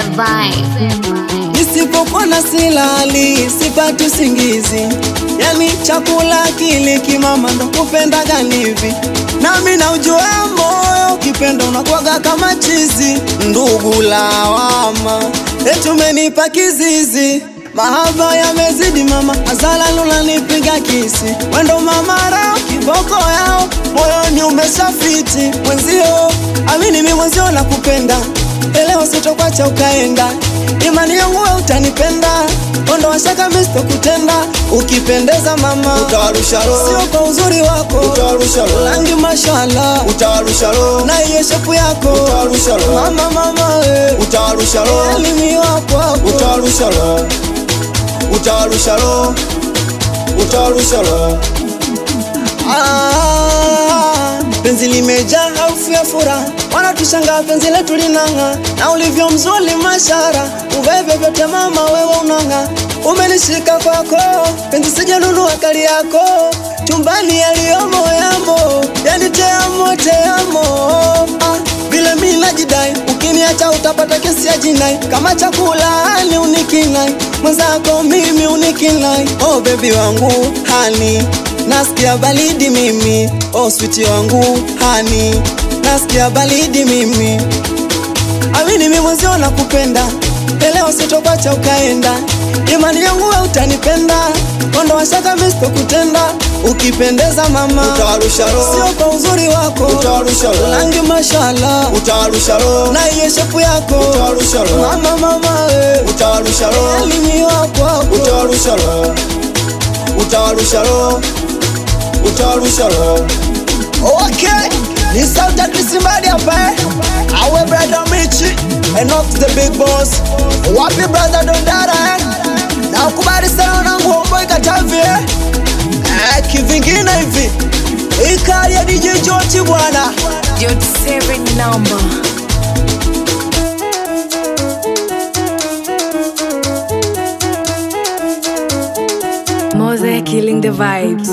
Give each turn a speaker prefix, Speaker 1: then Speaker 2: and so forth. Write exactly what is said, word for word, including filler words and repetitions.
Speaker 1: vibe.
Speaker 2: Nisipokuwa na silali, sipati usingizi. Yani chakula kile kimama ndo kupenda ganivi. Nami na ujua moyo kipenda unakuwaga kama chizi. Ndugu lawama, eti umenipa kizizi. Mahaba yamezidi mama, azala lula nipiga kisi. Wendo mama rao, kiboko yao, moyoni umeshafiti. Mwenzio, amini mi mwenzio na kupenda. Elewa sitokwacha ukaenda. Imani yangu we utanipenda. Ondo washaka misto kutenda. Ukipendeza mama
Speaker 3: utawarusha roho,
Speaker 2: sio kwa uzuri wako
Speaker 3: utawarusha roho,
Speaker 2: langi mashallah
Speaker 3: utawarusha roho,
Speaker 2: na iye shepu yako
Speaker 3: utawarusha roho,
Speaker 2: mama mama we
Speaker 3: utawarusha roho,
Speaker 2: elimi wako wako
Speaker 3: utawarusha roho, utawarusha roho, utawarusha roho.
Speaker 2: Ah, penzi limejaa harufu ya furaha. Wanatushanga penzi letu linanga. Na ulivyo mzuri mashara. Uveve vyote mama wewe unanga. Umenishika kwako, penzi sijanunua kali yako. Chumbani yaliyomo yamo, yani te amo te amo. Ah, vile mimi najidai, ukiniacha utapata kesi ya jinai. Kama chakula ni unikinai, mwenzako mimi unikinai. Oh baby wangu hani, nasikia balidi mimi. Oh sweetie wangu hani, nasikia balidi mimi. Amini mimi mwenzio nakupenda. Leo sitokwacha ukaenda. Imani yangu we utanipenda. Ondo washaka misto kutenda. Ukipendeza mama
Speaker 3: utawarusha roho,
Speaker 2: sio kwa uzuri wako
Speaker 3: utawarusha roho,
Speaker 2: langi mashallah
Speaker 3: utawarusha roho,
Speaker 2: na iye shepu yako
Speaker 3: utawarusha roho,
Speaker 2: mama mama we
Speaker 3: utawarusha roho,
Speaker 2: elimi wako wako
Speaker 3: utawarusha roho, utawarusha roho, utawarusha roho.
Speaker 2: Okay, ni sauti ya Kisimbadi hapa eh. Awe brother Michi and not the big boss. Wapi brother Dondara eh. Na ukubali sana wanangu Homeboy Katavi eh. Eh, kivingine hivi ikali ya D J Joti bwana
Speaker 1: Joti seven number. Mose killing the vibes.